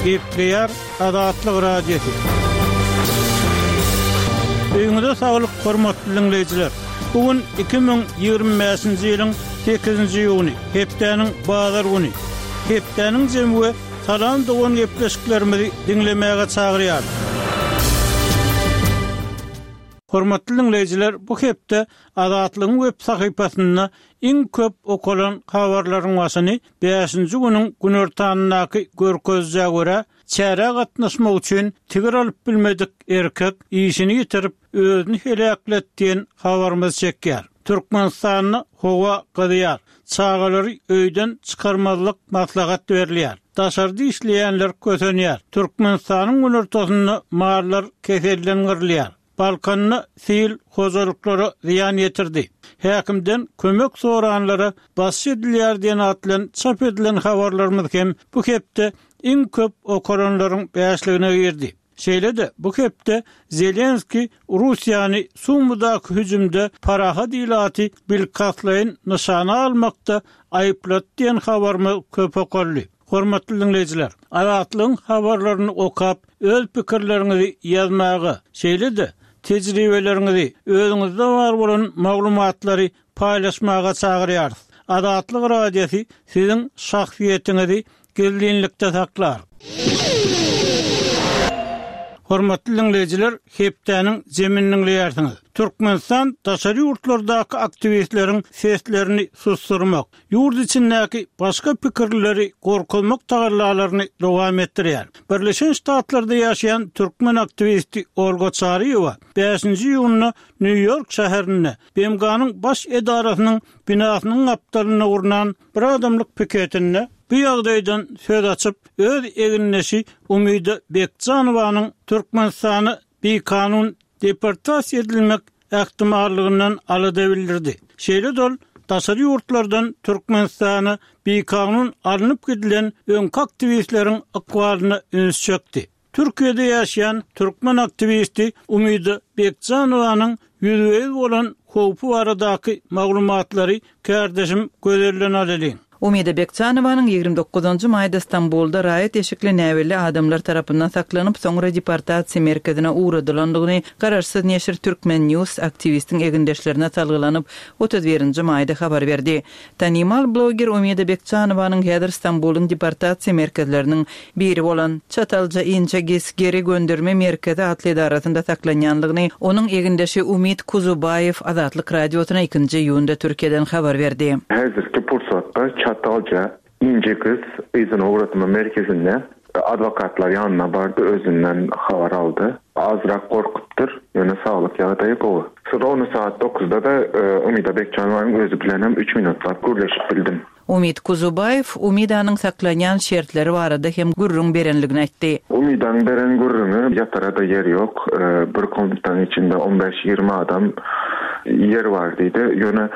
Gepleyer Adatlyk radiosu. Öňüňizde saglyk, hormatly dinleyijiler. Bugün 2025-nji ýylyň 8-nji ýuny, hepdeniň bazar güni. Hepdeniň jemgy salam dogan gepleşiklerimizi dinlemäge çagyrýar. Hormatly dinleyijiler, bu hepde Adatlygyň web sahypasynda iň köp okulan habarlaryň başyny 5-nji güniň günortanynaky görkezjäge görä çäre gatnaşmak üçin tigir alyp bilmedik erkek işini ýitirip özüni helakletdiýen habarymyz çekýär. Türkmenistanyň howa gydyýar. Çağalary öýden çykarmazlyk maslahat berilýär. Daşardy işleýänler kösenýär. Türkmenistanyň günortasyny marlar kesellenýär. Balkanyny sil hojalyklary ziyan ýetirdi. Häkimden kömek soranlara baş edilýär diýen atlan çap edilen habarlarymyz hem bu hepde iň köp okulanlaryň beýasligine girdi. Şeýle-de bu hepde Zelenski Russiýany Sumudaky hüjümde paraha diýlaty bilkaslaýyn nyşana almakda aýplatdy diýen habarmy köp okuldy. Hormatly dinleyijiler, Adatlygyň habarlaryny okap öz pikirleriňizi ýazmagy, şeýle-de tejribeleriňizi, özüňizde bar bolan maglumatlary paýlaşmaga çagyrýar. Adatlyk radiosu siziň şahsiýetinizi gizlinlikde saklar. Hormatly dinleyijiler, hepdeniň jeminiň ýersiňiz. Türkmenistan daşary ýurtlardaky aktivistleriň seslerini susturmak, ýurt içindäki başga pikirleri gorkulmak tagarlalaryny dowam etdirýär. Birleşen Ştatlarda ýaşaýan türkmen aktivisti Olga Çaryeva 5-nji ýylyny New York şäherinde BMG'nyň baş edarasynyň binasynyň aptalyna urunan bir adamlyk piketinde bu ýagdaýdan söz açyp öz eginneşi Umida Bekjanowanyň Türkmenistany bir kanun deportasiýa edilmek ähtimallygynyň alada bildirdi. Şeýle-de daşary ýurtlardan Türkmenistana bir kanun alınıp gidilen öňkü aktivistleriň akwalyna üns çökdi. Türkiýede ýaşaýan türkmen aktivisti Umida Bekjanowanyň ýüzüňiz bolan howpy baradaky maglumatlary kärdeşim gözlerden alýan. Umida Bekjanowanyň 29-njy maýda Istanbulda raýat eşikli näweli adamlar tarapyndan saklanyp soňra deportasiýa merkezine uğradylandygyny Garaşsyz neşir Türkmen News aktivistiň egindeşlerine salgylanyp 31-nji maýda habar berdi. Tanymal bloger Umida Bekjanowanyň häzir Istanbulyň deportasiýa merkezleriniň biri bolan Çatalja inçe geri gönderme merkezi atly edarasynda saklanýanlygyny onuň egindeşi Umid Kuzubayev Adatlyk radiosyna 2-nji ýunda Türkiýeden habar berdi. Häzirki pursatda Çatalca ince kız izin uğratma merkezinde advokatlar yanına bardı, özünden haber aldı. Azrak korkuttur, yöne sağlık yağdayı bu. Sonra onu saat 9'da da Umida Bekjanowanyň özü bilenem 3 minutlar gürleşip bildim. Umid Kuzubayev Umidanyň saklanýan şertleri barada hem gurrun berenligini aýtdy. Umidanyň beren gurruny yatarada yer yok. Bir komutan içinde 15-20 adam yer var diýdi. Yöne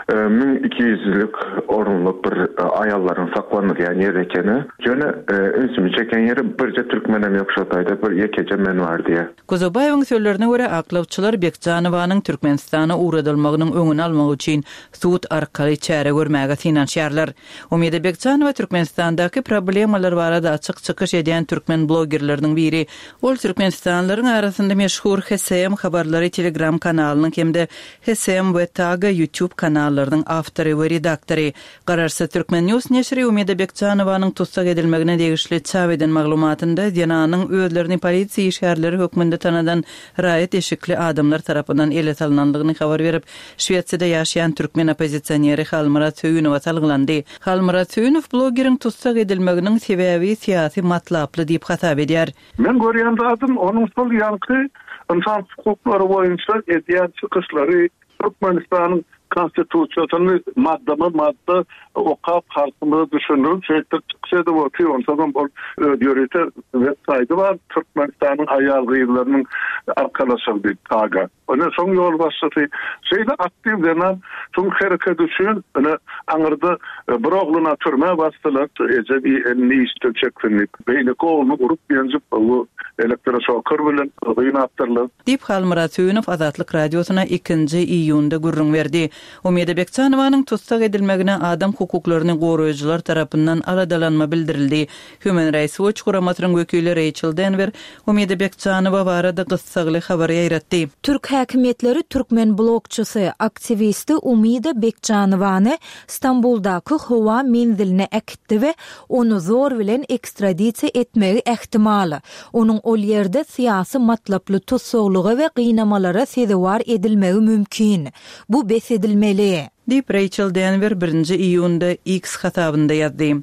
1200'lük orunluk bir ayalların saklanıryan yer ekeni. Yöne ünsümü çeken yeri birce Türkmenem yok şotayda bir yekece men var diye. Kuzubayeviň sözlerine göre aklawçylar Bekjanowanyň Türkmenistana uğradylymagynyň öňüni almak üçin sud arkaly çäre görmäge finansiýarlar. Umida Bekjanowa Türkmenistandaky problemalar barada açyk çykyş edýän türkmen blogerleriň biri. Ol Türkmenistanlylaryň arasynda meşhur HSM habarlary Telegram kanalynyň hemde HSM we Taga YouTube kanallarynyň awtory we redaktory. Garaşsyz Türkmen News neşri Umida Bekjanowanyň tutsak edilmegine degişli çap eden maglumatynda Ýananyň özlerini polisiýa işgärleri hökmünde tanadan raýat eşikli adamlar tarapyndan ele salynanlygyny habar berip, Şwetsiýada ýaşaýan türkmen opozisiýoneri Halmurat Söýünow salgılandy. Halmurat Söýünow blogeriň tutsak edilmeginiň sebäbi siýasy matlaply diýip hasap edýär. Men görýän zatym onuň sol ýanky insan hukuklary boýunça edýän çykyşlary Türkmenistanyň konstitusiýasyny madda okap halkyny düşünürüp şeýle çıkşady bolýar. Ondan bol ýörete websaýty bar Türkmenistanyň aýal gyýlarynyň arkalaşyny taga. Ona soň ýol başlasy şeýle aktiv denen soň hereket üçin ana aňyrda bir oglyna türme basdylar. Eje bir elini iştirçeklik beýle gowluny gurup ýenjip bu elektroşoker bilen gyň atdyrlyp. Dip Halmurat Süýnüf Azatlyk radiosuna 2-nji iýunda gurrun berdi. Umyda Bekçanowanyň tutsak edilmegine adam hukuklaryny goraýjylar tarapyndan aladalanma bildirildi. Human Rights Watch guramatynyň wekili Rachel Denver Umyda Bekçanowa barada gyssaly habar ýaratdy. Türk häkimetleri Türkmen blogçysy, aktivisti Umyda Bekçanowany Stambuldaky howa menziline ekitdi we onu zor bilen ekstradisiýa etmegi ähtimaly. Onun ol ýerde syýasy matlaply tutsaklygy we gynamalara sezewar edilmegi mümkin. Bu besedilmeli. Dip Rachel Denver 1-nji iýunda X hasabynda ýazdy.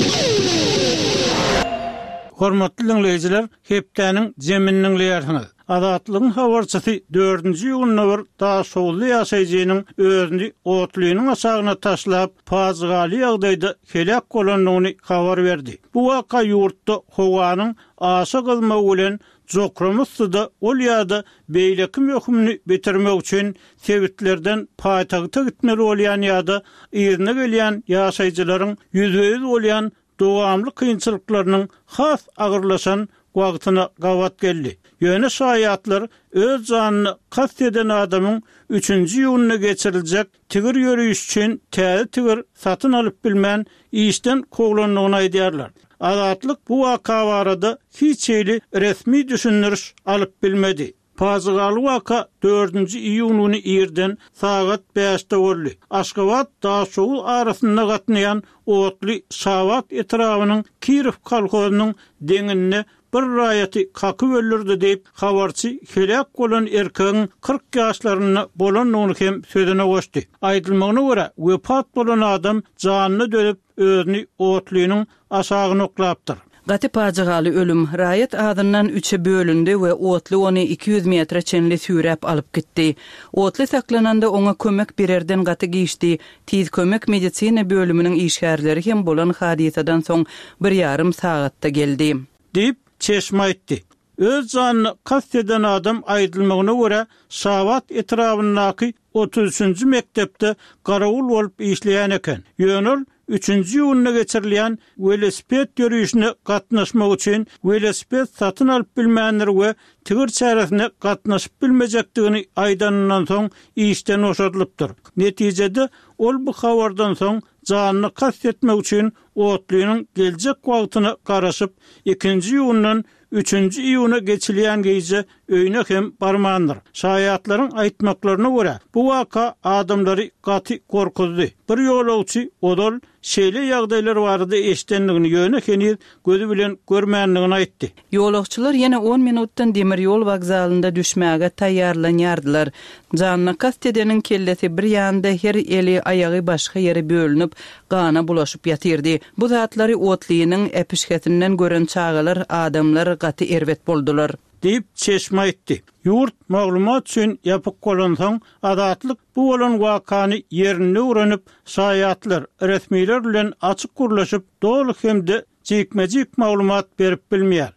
Hormatly dinleyijiler, hepdäniň jeminiň ýerine. Azatlygyň habarçysy 4-nji ýylyny daha soğully ýaşaýjynyň özüni otlynyň aşagyna taşlap, pazgaly ýagdaýda helak bolanlygyny habar berdi. Bu waka ýurtda howanyň aşa gylmagy bilen Jokramusda ol ýa-da beýlekim hökmüni bitirmek üçin sebitlerden paýtagta gitmeli bolýan ýa-da ýerine gelýän ýaşaýjylaryň ýüzüňiz bolýan dowamly kynçylyklarynyň has agyrlaşan wagtyna gawat geldi. Ýöne şaýatlar öz janyny kast eden adamyň 3-nji ýylyny geçiriljek tigir ýörüş üçin tigir satyn alyp bilmän işden koglanlygyny aýdýarlar. Azatlyk bu waka barada hiç resmi düşünürüş alyp bilmedi. Pazgaly waka 4-nji iýuny ýerden sagat 5-de boldy. Aşgabat Daşoğul arasynda gatnaýan otly Şawat etrawynyň Kirov kolhozynyň deňine bir raýaty kaky bölürdi diýip habarçy helak bolan erkegiň 40 ýaşlaryna bolanlygyny hem sözüne goşdy. Aýdylmagyna görä, wepat bolan adam janyny dölüp özüni otlynyň aşagyna oklapdyr. Gaty pajygaly ölüm raýat adından 3-e bölündi we otly ony 200 metre çenli sürep alyp gitdi. Otly saklananda oňa kömek bererden gaty giýişdi. Tiz kömek medisina bölüminiň işgärleri hem bolan hadisadan soň 1,5 sagatda geldi. Diýip çeşme aýtdy. Öz janyny kast eden adam aýdylmagyna görä Şawat etrabyndaky 33-nji mektepde garawul bolup işleýän eken. Ýönül 3-nji ýylyna geçirilýän velosiped ýörüşine gatnaşmak üçin velosiped satyn alyp bilmänler we tigir çäresine gatnaşyp bilmejekdigini aýdanyndan soň işden oşadylypdyr. Netijede ol bu habardan soň janyny kast etmek üçin otlynyň geljek wagtyna garaşyp 2-nji ýylyndan 3-nji ýylyna geçilýän geýje öýüne hem barmandyr. Şaýatlaryň aýtmaklaryna görä bu waka adamlary gaty korkuzdy. Bir ýolagçy odol şeýle ýagdaýlar barada eşdenligini ýöne henüz gözü bilen görmänligini aýtdy. Ýolagçylar ýene 10 minutdan demir ýol wagzalynda düşmäge taýýarlanýardylar. Janyny kast edeniň kellesi bir ýanda her eli aýagy başga ýere bölünip gana bulaşyp ýatyrdy. Bu zatlary otlynyň epişgetinden gören çağalar adamlar gaty erwet boldular. Diýip çeşme aýtdy. Ýurt maglumat üçin ýapyk bolansaň, Azatlyk bu bolan wakany ýerine öwrenip, şaýatlar, resmiler bilen açyk gurlaşyp, dolu hemde jekmejik maglumat berip bilmeýär.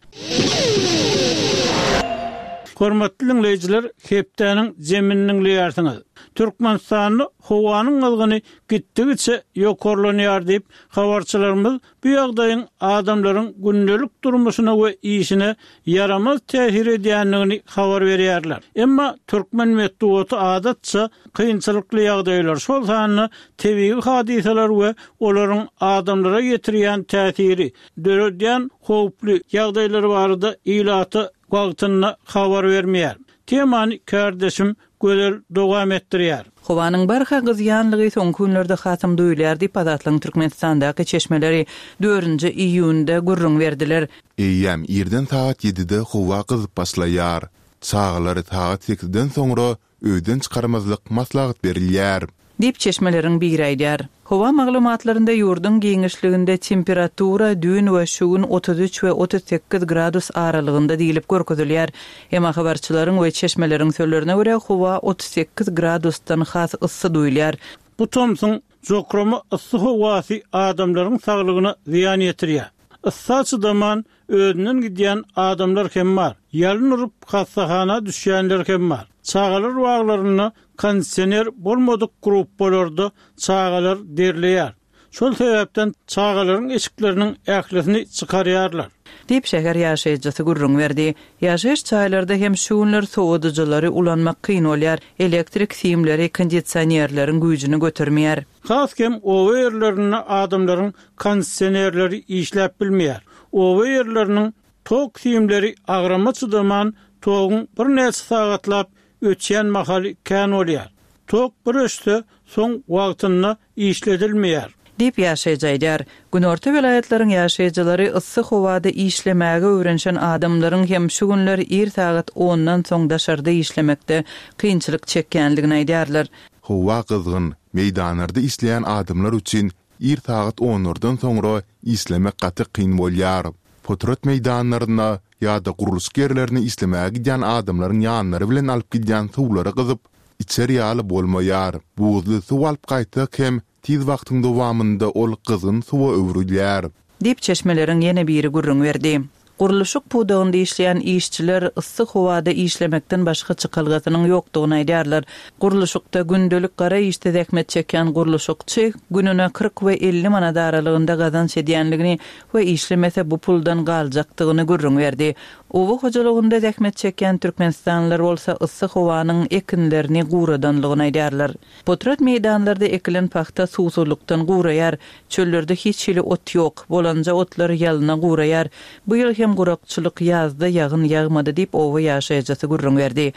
Hormatly dinleyijiler, hepdäniň jeminiň ýerine. Türkmenistany howanyň algyny gitdigiçe ýokarlanýar diýip habarçylarymyz bu ýagdaýyň adamlaryň gündelik durmuşyna we işine yaramaz täsir edýänligini habar berýärler. Emma türkmen medeniýeti adatça kynçylykly ýagdaýlar şol sanyny tebii hadisalar we olaryň adamlara ýetirýän täsiri döredýän howply ýagdaýlar barada ilaty wagtyna habar bermeýär. Temany kardeşim gözel dowam etdirýär. Howanyň barha gyzýanlygy soň günlerde hasam duýulýar diýip Azatlygyň Türkmenistandaky çeşmeleri 4-nji iýunda gurrun berdiler. Eýem ýerden saat 7-de howa gyzyp başlaýar. Çağlary saat 8-den soňra öýden çykarmazlyk maslahat berilýär. Dip çeşmelerin bir aýdýar. Howa maglumatlarynda ýurdun giňişliginde temperatura dün we şugun 33 we 38 gradus aralygynda diýilip görkezilýär. Emma habarçylaryň we çeşmelerin sözlerine görä howa 38 gradusdan has ıssy duýulýar. Bu Thompson jokramy ıssy howasy adamlaryň saglygyna ziýan ýetirýär. Issy zaman özünden gidýän adamlar hem bar. Ýalyn urup hastahana düşýänler hem bar. Çağalar waglaryny kondisioner bolmadyk grup bolardy, çağalar derleýär. Şol sebäpden çağalaryň eşikleriniň ählesini çykarýarlar. Dip şäher ýaşaýjysy gurrun berdi. Ýaşaýyş çaýlarda hem şuwunlar soğuducylary ulanmak kyn bolýar, elektrik siýimleri, kondisionerleriň güýjüni götürmeýär. Haskem owa ýerlerine adamlaryň kondisionerleri işläp bilmeýär. Owa ýerleriniň tok siýimleri agrama çydaman togyň bir näçe sagatlap ötýän mahaly kän bolýar. Tok bir öşde soň wagtyna işledilmeýär. Dip ýaşaýjylar. Günorta vilayetlaryň ýaşaýjylary yssyk howada işlemäge öwrenşen adamlaryň hem şu günler ir sagat 10-dan soň daşarda işlemekde kynçylyk çekkenligini aýdýarlar. Howa kızgın meydanlarda işleyen adamlar üçün ir sagat 10'dan soňra işlemek gaty kyn bolýar. Potrat meydanlaryna ýa-da guruluş gerlerini işlemäge giden adamlaryň ýanlary bilen alyp giden suwlary gyzyp içeri ýaly bolmaýar. Buzly suw alyp gaýtak hem tiz wagtyň dowamında ol kızgın suwa öwrülýär. Dip çeşmeleriň ýene biri gurrun berdi. Guruluşyk pudagynda işleýän işçiler yssyk howada işlemekden başga çykalgatynyň ýokdugyny aýdýarlar. Guruluşykda gündelik gara işde zähmet çeken guruluşykçy gününe 40 we 50 manat aralygynda gazanç edýänligini we işlemese bu puldan galjakdygyny gurrun berdi. Owa hojalygynda zähmet çeken türkmenstanlylar bolsa yssyk howanyň ekinlerini guradanlygyny aýdýarlar. Potrat meydanlarda ekilen paxta suwsuzlukdan guraýar, çöllerde hiç hili ot ýok, bolanja otlar ýalyna guraýar. Bu ýyl hem gurakçylyk ýazda ýagyn ýagmady diýip owa ýaşaýjysy gurrun berdi.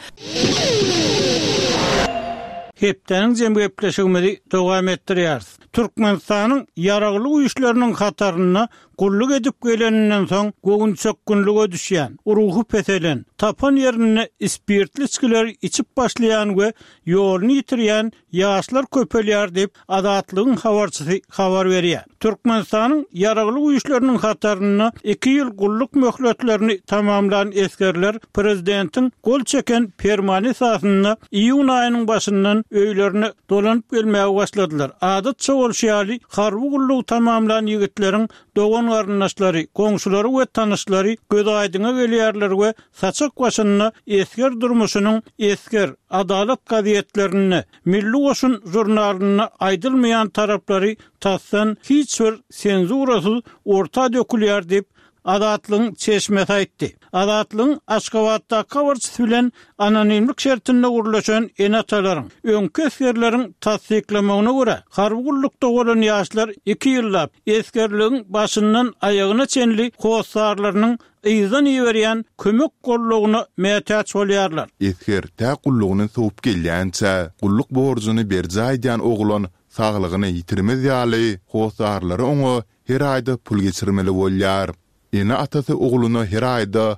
Hepdeniň jemgyýetleşigini dowam etdirýär. Türkmenistanyň ýaragly güýçleriniň hataryna gulluk edip geleninden soň gogun çökkünlüge düşýän, ruhy peselen, tapan ýerine ispirtli içkiler içip başlaýan we ýoluny ýitirýän ýaşlar köpelýär diýip Adatlygyň habarçysy habar berýär. Türkmenistanyň ýaragly güýçleriniň hataryna 2 ýyl gulluk möhletlerini tamamlayan eskerler prezidentiň gol çeken fermany esasyna iýun aýynyň başyndan öýlerine dolanyp gelmäge başladylar. Adatça bolşýaly harby gulluk tamamlayan ýigitleriň dogan garnaşlary, goňşulary we tanyşlary göz aýdyna gelýärler we saçak başyna esker durmuşynyň esker adalet gazetlerini, Milli Goşun jurnalyny aýdylmaýan taraplary tassan hiç bir senzurasyz orta dökülýär diýip Adatlygyň çeşmesi aýtdy. Adatlygyň Aşgabatda habarçysy bilen anonimlik şertinde gurulýan enatalaryň öňkü eskerleriň tasdiklamagyna görä harby gullukda bolan ýaşlar 2 ýyllap eskerligiň başyndan aýagyna çenli howsarlarynyň ýyzdan ýeberýän kömek gollugyna mätäç bolýarlar. Esker tä gullugyny soňup gelýänçe gulluk borjuny berjäýän oglan saglygyny ýitirmez ýaly howsarlary oňa her aýda pul geçirmeli bolýar. Ene atasy ogluny her aýda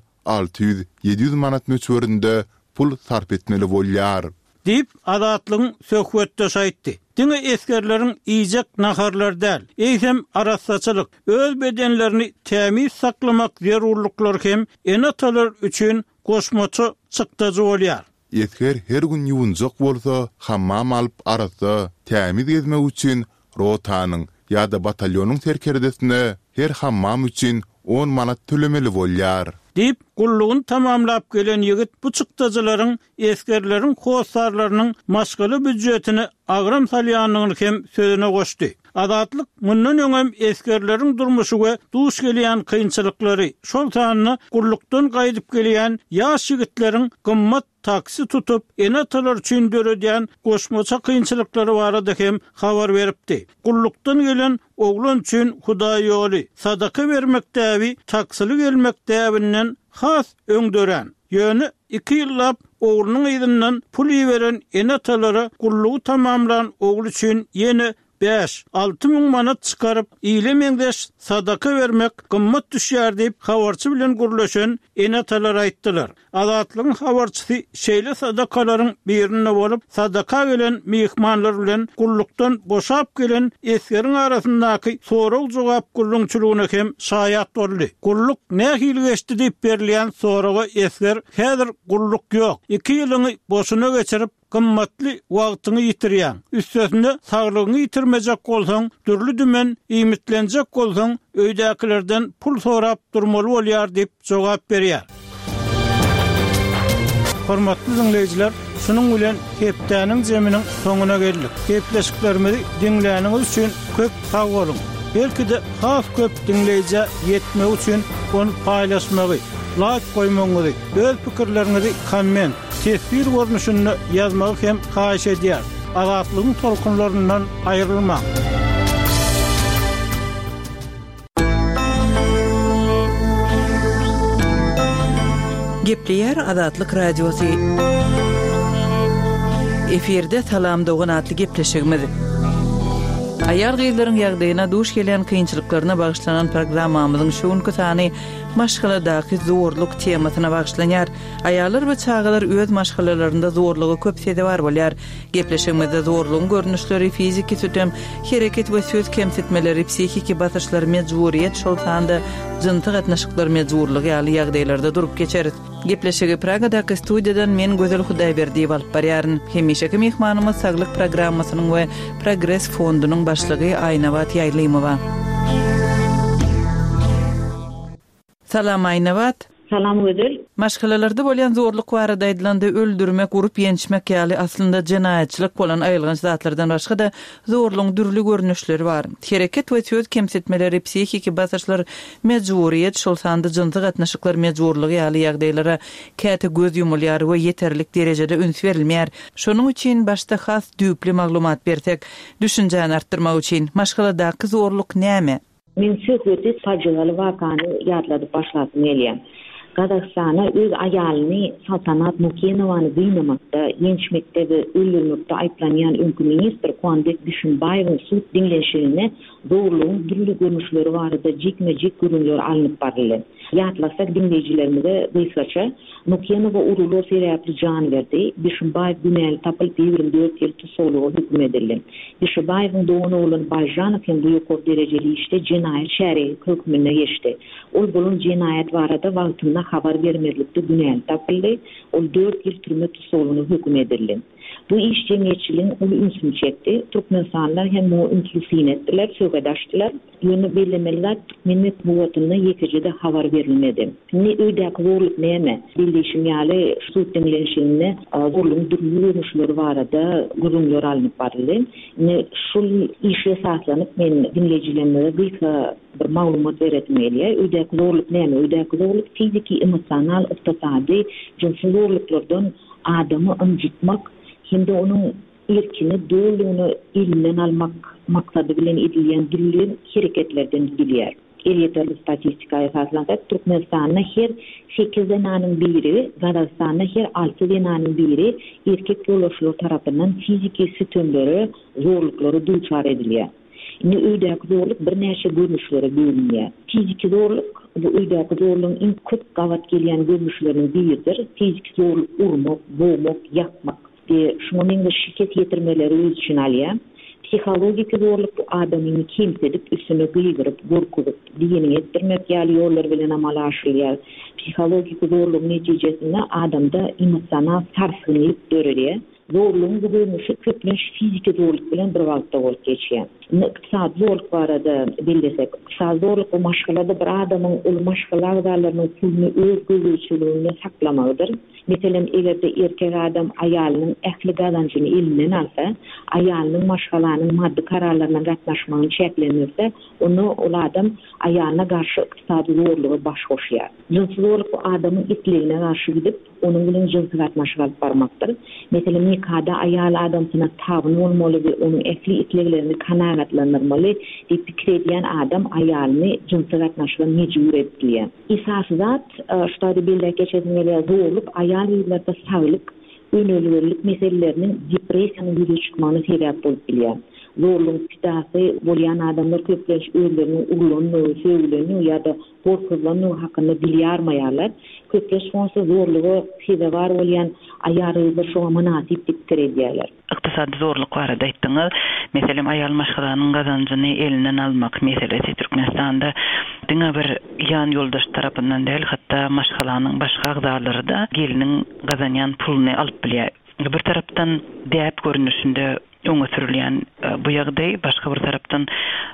600-700 manat möçberinde pul sarp etmeli bolýar. Dip Adatlygyň söhbetde aýtdy. Diňe eskerleriň iýjek naharlar däl, eýsem arasaçylyk, öz bedenlerini tämiz saklamak zerurlyklary hem enatalar üçin goşmaçy çykdyjy bolýar. Esker her gün ýuwunjak bolsa, hammam alyp arasa tämiz gezmek üçin rotanyň ýa-da batalyonyň terkeredesine her hammam üçin 10 manat tölemeli bolýar. Dip gullugyny tamamlap gelen ýigit bu çykdyjylaryň eskerleriň howsarlarynyň maşgaly büdjetini agram salýanyny hem sözüne goşdy. Adatlyk mundan öňem eskerleriň durmuşy we duş gelýän kynçylyklary, şol sanyny gullukdan gaýdyp gelýän ýaş ýigitleriň gymmat taksi tutup enatalar üçin döredýän goşmaça kynçylyklary barada hem habar beripdi. Gullukdan gelen oglan üçin Hudaý ýoly, sadaka bermek däbi, taksily gelmek däbinden has öňdören. Ýöne 2 ýyllap oglunyň ýygynyň pul ýiberen enatalara gullugy tamamlanan oglu üçin ýene 5-6 min manat çıkarıp iyilemengdeş sadaka vermek gymmat düşýär diýip habarçy bilen gurulşan enatalar aýtdylar. Adatlygyň habarçysy şeýle sadakalaryň birine bolup sadaka gelen mihmanlar bilen gullukdan boşap gelen eskeriň arasyndaky soraw jogap gullukçylygyna hem şaýat boldy. Gulluk nähili geçdi diýip berilýän soraga esker häzir gulluk ýok. 2 ýylyny boşuna geçirip gymmatly wagtyny ýitirýän. Üstesinde saglygyny ýitirmejek bolsaň, türlü dümen iýmitlenjek bolsaň, öýdäkilerden pul sorap durmaly bolýar diýip jogap berýär. Hormatly dinleýijiler, şunuň bilen hepdeniň jeminiň soňuna geldik. Hepleşiklerimizi dinläniňiz üçin köp sag bolun. belki de has köp dinleyici yetmek üçün onu paylaşmagy, like koymagy, öz pikirlerinizi komment, tesbir görnüşünde yazmagy hem haýyş edýär. Azatlygyň tolkunlaryndan aýrylmak. Gepleyer Azatlyk Radiosu. Eferde salam doğan atlı gepleşigimiz. Ayar gyzlaryň ýagdaýyna duş gelen kynçylyklaryna bagyşlanan programmamyzyň şuňky sany maşgaladaky zorluk temasyna bagyşlanýar. Ayarlar we çagalar öz maşgalalarynda zorlugy köp sede bar bolýar. Gepleşigimizde zorlugyň görnüşleri, fiziki tutum, hereket we söz kemsitmeleri, psihiki basyşlar, mejburiýet şol sanda jynty gatnaşyklar mejburlygy ýaly ýagdaýlarda durup geçeriz. Gepleşigi Pragadaky studiýadan men Gözel Hudaýberdiýew alyp barýaryn. Hemişeki mehmanymyz Saglyk programmasynyň we Progress fondunyň başlygy Aýnabat Ýaýlymowa. Salam Aýnabat. Salam Gözel. Maşgalalarda bolýan zorluk barada aýdylanda öldürmek, urup ýençmek ýaly aslynda jenaýatçylyk bolan aýylgan zatlardan başga da zorlugyň dürli görnüşleri bar. Hereket we söz kemsitmeleri, psihiki basyşlar, mejburiýet şol sanda jynty gatnaşyklar mejburlygy ýaly ýagdaýlara käte göz ýumulýar we ýeterlik derejede üns berilmeýär. Şonuň üçin başda has düýpli maglumat bersek, düşünjäni artdyrmak üçin maşgaladaky zorluk näme? Men söhbeti facialy wakany ýadladyp başladym elýär. Kazakstana öz aýalyny Saltanat Mukenowany gynnamakda, ýençmekde we öldürmekde aýplanýan öňkü ministr Kuanbek Düşünbaýewiň sud dinleşigine zorlugyň dürli görnüşleri barada jikme-jik görünýär alınıp baryldy. Ýatlasak dinleýijilerimize gysgaça Mukenowa uruly seriýatly jan berdi. Düşünbaýew günäli tapylyp 24 ýyl tutukluga hüküm edildi. Düşünbaýewiň doğan oğlan Bayjanow hem bu ýokary derejeli işde jenaýat şäherligi hökmüne geçdi. Ol bolan jenaýat barada wagtynda habar bermezlikde günäli tapyldy. Ol 4 ýyl türme tutukluga hüküm edildi. Bu iş cemiyetçiliğin ulu ünsünü çekti. Türkmensanlar hem o ünsünü ettiler, sögadaştılar. Yönü belirlemeliler Türkmenlik buvatına yekecede havar verilmedi. Ne öydeki zorluk neyme? Bildiğişim yani sud dinlenişinde zorluğun dürlü görünüşleri var da görünüyor alınıp barılı. Ne şu iş esaslanıp men dinleyicilerime bir malumat veretmeliye. Öydeki zorluk neyme? Öydeki zorluk fiziki, emosyonal, iktisadi, cinsel zorluklardan adamı incitmek, şimdi onun erkini, doğruluğunu elinden almak maksadı bilen edilýän dürli hareketlerden bilýär. Elýeterli statistika esaslansa Türkmenistanda her 8 zenanyň biri, Kazakstanda her 6 zenanyň biri erkek ýoldaşlary tarapyndan fiziki sütümleri, zorluklary duçar edilýär. Indi öýdäki zorluk bir näçe görnüşlere bölünýär. Fiziki zorluk bu öýdäki zorlugyň iň köp gawat gelýän görnüşlerinden biridir. Fiziki zorluk urmak, boğmak, ýakmak. Şuna men şirket yetirmeleri öz için alýar. Psikologik zorluk bu adamyny kimsedip, üstüne gıýgyryp, gorkup, diýeni etdirmek ýaly ýollar bilen amal aşyrýar. Psikologik zorluk netijesinde adamda emosional sarsynlyk görülýär. Zorlugyň bu görnüşi köplenç fiziki zorluk bilen bir wagtda bolup geçýär. Iktisad zorluk barada bildesek, iktisad zorluk bu maşgalada bir adamyň ol maşgalalarynyň pulunu öz gözüçiliginde saklamagydyr. Meselem egerde erkek adam aýalynyň ähli gazançyny elinden alsa, aýalynyň maşgalanyň maddi kararlaryna gatnaşmagyny çeklenirse, onu ol adam aýalyna garşy iktisady zorlugy baş goşýar. Jinsel zorluk bu adamyň itligine garşy gidip, onuň bilen jinsel gatnaşyk alyp barmakdyr. Meselem nikahda aýal adam sana tabyn bolmaly we onuň ähli itliglerini kanagatlanyrmaly diýip pikir edýän adam aýalyny jinsel gatnaşyga mejbur etdiler. Esasy zat, şuady bildik geçenler zorluk aýal ýyllarda saglyk, önölgürlük meselelerinin depressiýanyň ýüze çykmagyna sebäp bolup bilýär. Zorluk pitası bolýan adamlar köplenç özlerini urlanyp, söýlenip ýa-da gorkuzlanyp hakynda bilýärmeýärler. Köplenç şonsa zorlugy sebäp bar bolýan aýaryny şoňa manasip pikir edýärler. Iktisadi zorluk barada aýtdyňyz. Meselem aýal maşgalanyň gazanjyny elinden almak meselesi Türkmenistanda diňe bir ýan ýoldaş tarapyndan däl, hatda maşgalanyň başga agzalary da geliniň gazanýan puluny alyp bilýär. Bir tarapdan däp görnüşinde öňe sürilýän bu ýagdaý başga bir tarapdan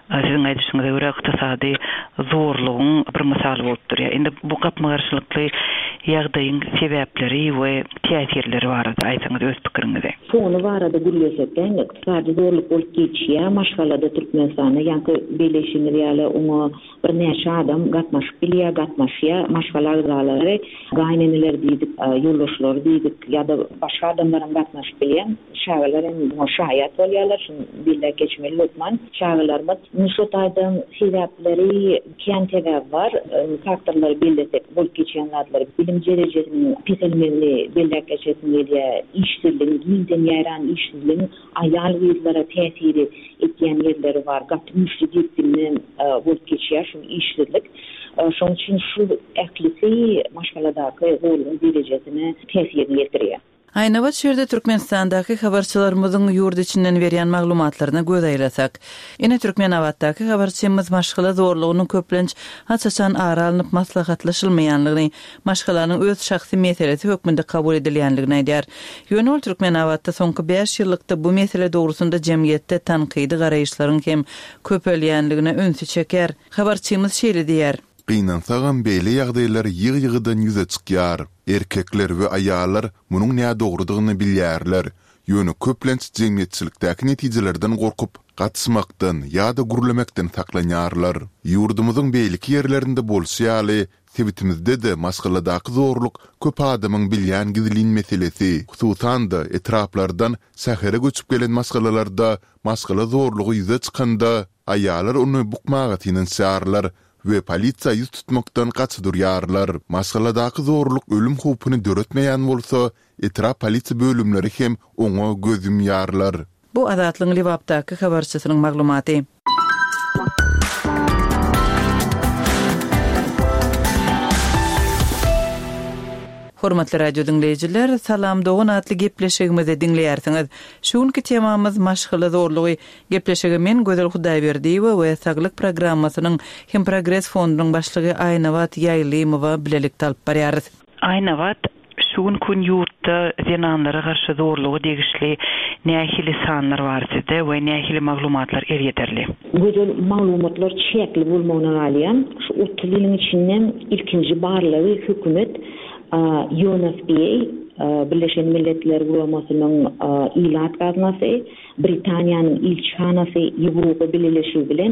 Sizin aýdyşyňyza görä ykdysady zorlugyň bir misaly bolup durýar. Indi bu gapmagarçylykly ýagdaýyň sebäpleri we täsirleri barada aýsaňyz öz pikiriňizde. Sonu barada gürleşetden ykdysady zorluk bolup geçýär. Maşgalada Türkmenistana ýa-da Birleşik ýaly onu bir näçe adam gatnaşyp bilýär, gatnaşýar, maşgalar zalary, gaýneneler diýdik, ýoldaşlar diýdik, ýa-da başga adamlaryň gatnaşyp bilýän şaýarlar bu şaýat bolýarlar, billa geçmeli lutman. Şaýarlar Nuşot aýdan sebäpleri kiýen sebäp bar, faktorlar belirtek, bolup geçýänler bilim derejesini piselmeli belirk geçýänler, işsizlik, giňden ýaran işsizlik, aýal ýyllara täsiri etýän ýerleri bar. Gatnaşyp gitdiňden bolup geçýär şu işsizlik. Şoň üçin şu ählisi maşgaladaky rolun derejesini täsirini ýetirýär. Aýnabat şerde Türkmenistandaky habarçylarymyzyň ýurt içinden berýän maglumatlaryna göz aýrasak, ine Türkmenabatdaky habarçymyz maşgala zorlugyny köplenç açaçan ara alınıp maslahatlaşylmaýanlygyny, maşgalanyň öz şahsy meselesi hökmünde kabul edilýänligini aýdýar. Ýöne Türkmenabatda soňky 5 ýyllykda bu mesele dogrusunda jemgyýetde tanqydy garaýyşlaryň hem köpelýänligine önsü çeker. Habarçymyz şeýle diýär: Gynansagan beýle ýagdaýlar ýygy-ýygydan ýüze çykýar. Erkekler we aýallar munyň näme dogrudygyny bilýärler. Ýöne köplenç jemgyýetçilikdäki netijelerden gorkup, gatysmakdan ýa-da gürlemekden saklanýarlar. Ýurdumyzyň beýlik ýerlerinde bolsaýaly, sebitimizde de maşgaladaky zorluk köp adamyň bilýän gizlin meselesi. Hususan da etraplardan sähere göçüp gelen maşgalalarda maşgala zorlugy ýüze çykanda aýallar onu bukmaga tinenýärler ve polisiýa ýüz tutmakdan gaçdyrýarlar. Maşgaladaky zorluk ölüm howpuny döretmeýän bolsa, etrap polisiýa bölümleri hem oňa gözümýärler. Bu Azatlyň Liwapdaky habarçysynyň maglumaty. Hormatly radio dinleyijiler, salam dogun atly gepleşigimizi dinleýärsiňiz. Şuňky temamyz maşgala zorlugy. Gepleşigi men Gözel Hudaýberdiýewa we Saglyk programmasynyň hem Progress fondunyň başlygy Aýnabat Ýaýlymowa bilelik talyp barýarys. Aýnabat şuň gün ýurtda zenanlara garşy zorlugy degişli nähili sanlar bar sizde we nähili maglumatlar erýeterli. Gözel maglumatlar çekli bolmagyna galýan, şu 30 ýylyň içinden ilkinji barlygy hökümet UNFPA, Birleşen Milletler Guramasynyň ilat gaznasy, Britaniýanyň ilçhanasy Ýewropa Birleşigi bilen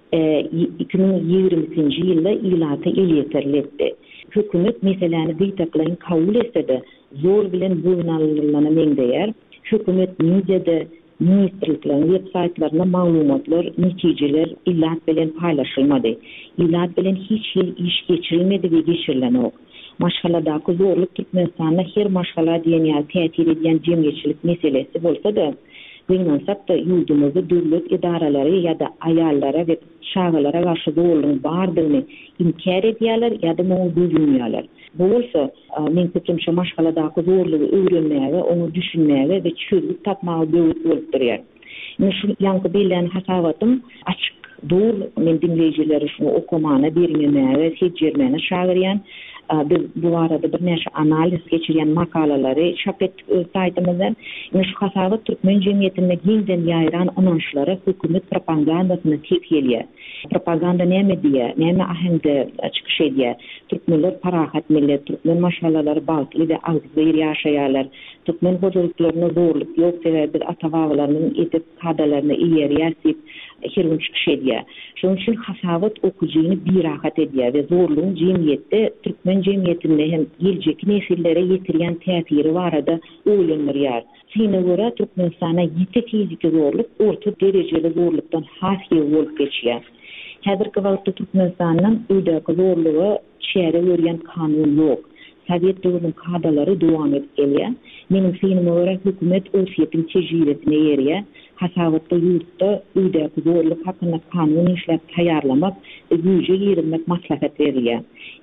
2020-nji ýylda ilaty elýeterletdi. Hökümet meseleni diýtaklaryň kabul etse zor bilen boýunalylanyna meňdeýär. Hökümet mediada ministrliklerin websaytlaryna maglumatlar, netijeler ilat bilen paýlaşylmady. Ilat bilen hiç ýyl iş geçirilmedi we geçirilenok. Maşgaladaky zorluk Türkmenistanda her maşgala diýen ýa täsir edýän jemgyýetçilik meselesi bolsa da, gynansak da ýurdumyzda döwlet idaralary ýa-da aýallara we şagalara garşy zorlugyň bardygyny inkar edýärler ýa-da muňa gözlemýärler. Bu bolsa, men köpçe maşgaladaky zorlugy öwrenmäge, onu düşünmäge we çözüp tapmagy döwlet bolup durýar. Men şu ýanky bilen hasawatym açyk dur, men dinleýijileri şunu okumana bermemäge, seçermäne şagyrýan. Biz bu arada bir näçe analiz geçirýän makalary çap etdik öz saýtymyzda. Şu hasawat türkmen jemgyýetinde giňden ýaýran anonşlary hökümet propagandasyna tepkilýär. Propaganda näme diýär, näme ahengde çykyş edýär. Türkmenler parahat millet, türkmen maşgalary balkly we agzbyr ýaşaýarlar. Türkmen hojalyklaryna zorluk ýok sebäbi ata-babalarynyň edip kadalaryny iýerýär, herün çykyş edýär. Şoň üçin hasawat okujyny birahat edýär we zorlugyň jemgyýetde türkmen jemgyýetinde hem geljeki nesillere ýetirýän täsiri barada öýlenýär. Şeýle görä Türkmenistana ýetek fiziki zorluk orta derejeli zorlukdan hasy bolup geçýär. Häzirki wagtda Türkmenistanyň öýdäki zorlugy şäherä görýän kanun ýok. Sovet döwrüniň kadalary dowam edip gelýär. Mening fikrime görä hökümet öz ýetim tejribesine ýerýär. Hasawatda ýurtda öýdäki zorluk hakynda kanun işläp taýýarlamak, güýje ýermek maslahat berilýär.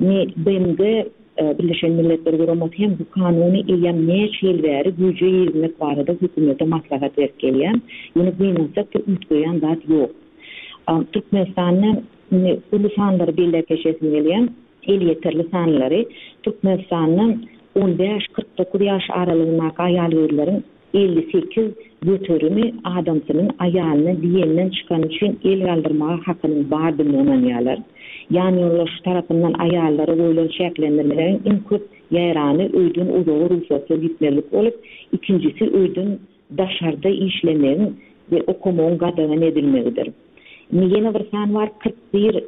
BMG Birleşen Milletler Guramasyny hem bu kanuny eýem näçe ýyl bäri güýje ýermek barada hökümete maslahat berip gelýär. Ýöne beýnense ütgoýan zat ýok. Türkmenistanyň ulu sanlary belli geçesini gelýän, el ýeterli sanlary Türkmenistanyň 15-49 ýaş aralygyndaky aýal ýerleriň 58 götürümü adamsının ayalını diýenden çykan üçin el galdyrmaga hakyny bardyny onanýarlar. Yani ýoldaş tarapyndan ayallary goýulan şäklendirmelerin iň köp ýarany öýdün uzağa ruhsatly gitmelik bolup, ikincisi öýdün daşarda işlemenin ve okumagyň gadagan edilmegidir. Ýene bir san var 41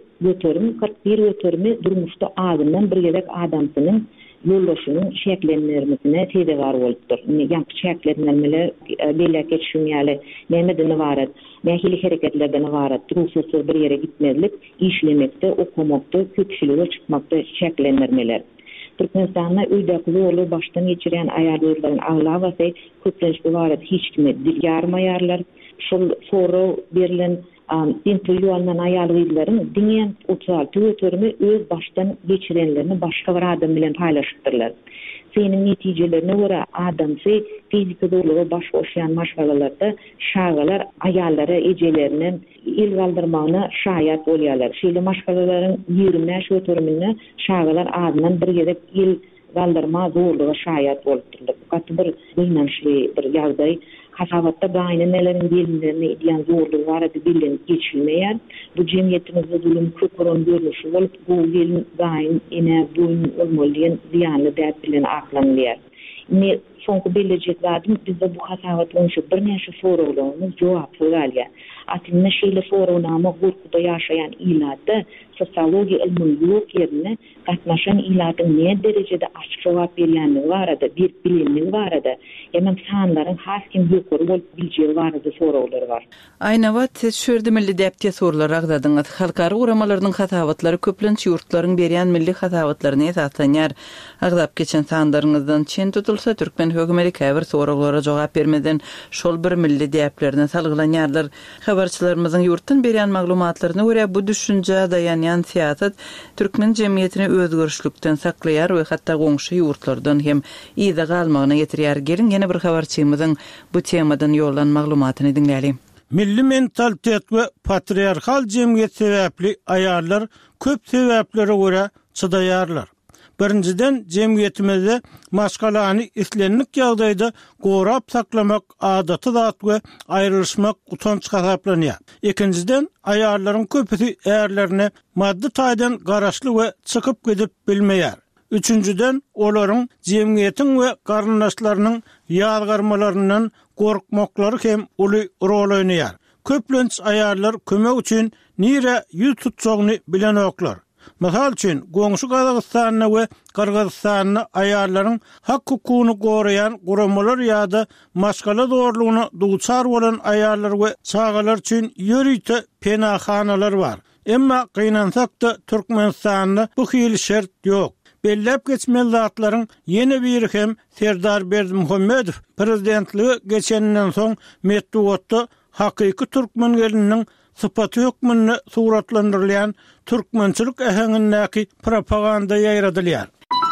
götürümü durmuşda agyndan bir gelek adamsynyň ýoldaşynyň şäklendirmesine tedegar bolupdyr. Ýa-ni şäklendirmeler beýle geçýärler. Näme barat? Nähili hereketlerden barat. Ruhsatly bir ýere gitmelik, işlemekde, okumakda, köpçülüge çykmakda şäklendirmeler. Türkmenistanda öýdäki ýoly başdan geçiren aýarlaryň aglawaty köplençli barat hiç kime dil ýarmaýarlar. Şol soru berilen interwýulardan aýarlaryň diňe 36 götürmi öz başdan geçirenlerini başga bir adam bilen paýlaşdyrlar. Senin neticelerine göre adamsy fizik zorlugy baş goşýan maşgalalarda şagalar ayallara ejelerini il galdyrmagyna şaýat bolýarlar. Şeýle maşgalalaryň 20 götürmüne şagalar adından bir gerek il galdyrma zorlugy şaýat bolupdyr. Gatly bir gynançly bir ýagdaý. Hasabatda gaýny neleriň bilinlerini edýän zorlugy barada bilinip geçilmeýär. Bu jemgyýetimizde zulüm köpüren görnüşi bolup, bu gelin gaýyn ene boyun olmalyň ziýanly däp bilen aklanýar. Ne soňky bilecek zadım bizde bu hasabat boýunça bir näçe soraglary jogap berýär. Atynda şeýle sorawnama gurkuda ýaşaýan illarda sosiologiýa ilmini ýok ýerine gatnaşan ilatyň ne derejede açyk jogap berýänligi barada, bir bilimligi barada, ýa-da sanlaryň has kim ýokary bolup biljegi barada soraglary bar. Aýna wagt şerde milli däpde sorular agdadyňyz. Halkary uramalarynyň hasabatlary köplenç ýurtlaryň berýän milli hasabatlaryny esaslanýar. Agdap geçen sanlaryňyzdan çen tutulsa türkmen hökümeti käbir soraglara jogap bermeden şol bir milli däplerine salgylanýarlar. Habarçylarymyzyň ýurtdan berýän maglumatlaryna görä bu düşünje daýanýan siýasat türkmen jemgyýetini özgörüşlükden saklaýar we hatda goňşy ýurtlardan hem ýyda galmagyna getirýär. Gelin ýene bir habarçymyzyň bu temadan ýollan maglumatyny dinläýäli. Milli mentalitet we patriarkal jemgyýet sebäpli aýarlar köp sebäplere görä çydaýarlar. Birinciden jemgyýetimizde maşgalany islenlik ýagdaýda gorap saklamak adaty zat we aýrylşmak utanç hasaplanýar. Ikinciden aýarlaryň köpüsi erlerine maddi taýdan garaşly we çykyp gidip bilmeýär. Üçüncüden olaryň jemgyýetiň we garyndaşlarynyň ýazgarmalaryndan gorkmaklary hem uly rol oýnaýar. Köplenç aýarlar kömek üçin nire ýüz tutjagyny bilen oklar. Masal üçin, goňşy Gazagystanyna we Kyrgyzstanyna aýarlaryň hak hukugyny goraýan guramalar ýa-da maşgala zorlugyna duçar bolan aýarlar we çagalar üçin ýörüýte penahanalar bar. Emma gynansak da Türkmenistanda bu hili şert ýok. Bellep geçmeli zatlaryň ýene biri hem Serdar Berdimuhammedow prezidentligi geçenden soň Medwatda hakyky türkmen geliniň sıpaty hökmünde suratlandyrylýan türkmençilik äheňindäki propaganda ýaýradylýar.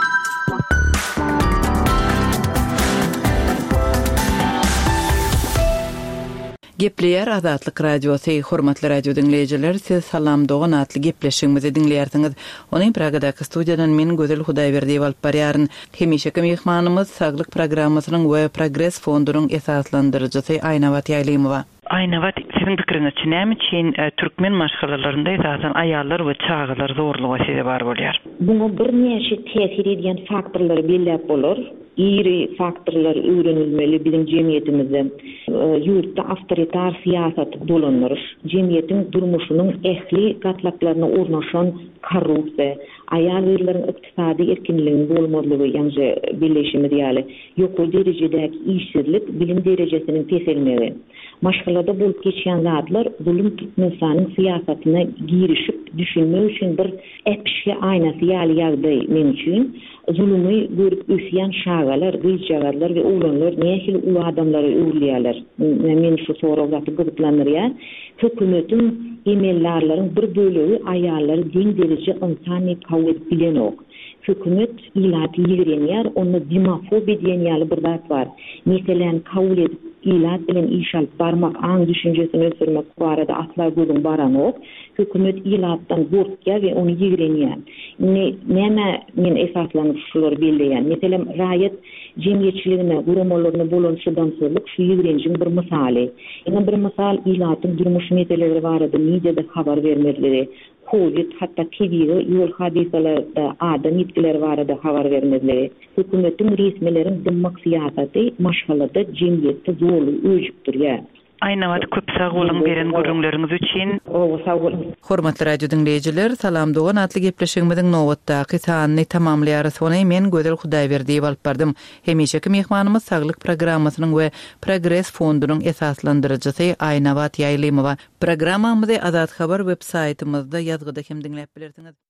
Gepleýär Azatlyk radiosy, hormatly radio dinleýijiler, siz salam dogan atly gepleşigimizi dinleýärsiňiz. Ony Pragadaky studiýadan men Gözel Hudaýberdiýew alyp barýaryn. Hemişeki mehmanymyz Saglyk programmasynyň we Progress fondunyň esaslandyrjysy Aýna Wat Ýaýlymowa. Aýna Wat, siziň pikiriňizçe näme üçin türkmen maşgalalarynda esasen aýallar we çagalar zorlugy sebäp bar bolýar? Buňa bir näçe täsir edýän faktorlar belläp bolar. İri faktorlar öğrenilmeli bizim cemiyetimizde. Yurtta avtoritar siýasat dolanýar. Cemiyetin durmuşynyň ehli gatlaklarına ornaşan korrupsiýa, aýallarlaryň ykdysady erkinliginiň bolmadygy ýa-ni birleşimi diýeli. Ýokary derejedäki işsizlik, bilim derejesiniň teselmegi. Maşgalada bolup geçýän zatlar zulüm Türkmenistanyň siýasatyna girişip düşünmek üçin bir epşi aýnasy ýaly men üçin zulümi görüp üsyan şagalar, gıçagalar ve oğlanlar nähili ulu adamları öwrülýärler. Men şu sorawlaty gyzyplanýar. Hökümetin emellerlerin bir bölegi aýallary diň derece insani kabul bilen ok. Hökümet ilaty ýigrenýär, onu dimafobi diýen ýaly bir zat bar. Meselen kabul edip ilat bilen iş alyp barmak, aň düşünjesini ösürmek barada asla gözüň baran ok. Hökümet ilatdan gorkýar we onu ýigrenýär. Näme men esaslanyşlar belleýän. Meselem raýat jemgyýetçiligine, guramalarına bolan şydançylyk şu ýigrenjiň bir misaly. Ýa bir misal ilatyň durmuş meselelери barada mediada habar bermedileri, Covid hatta TV'de ýol hadisalarda adam ýetkileri barada habar bermedileri, hökümetiň resmilerin dymmak syýasaty maşgalada jemgyýetde zorly öýjükdir ýa. Ayna wat köp sagolun beren görüňleriniz üçin. Hormatly radio dinleýijiler, salam dogan atly gepleşigimiziň nowatdaky sanyny tamamlaýar. Sony men Gödel Hudaýberdiýew alyp bardym. Hemişeki mehmanymyz Saglyk programmasynyň we Progress fondunyň esaslandyrjysy Ayna wat Ýaýlymowa. Programmamyzy Azad Habar web saytymyzda ýazgyda hem dinläp bilersiňiz.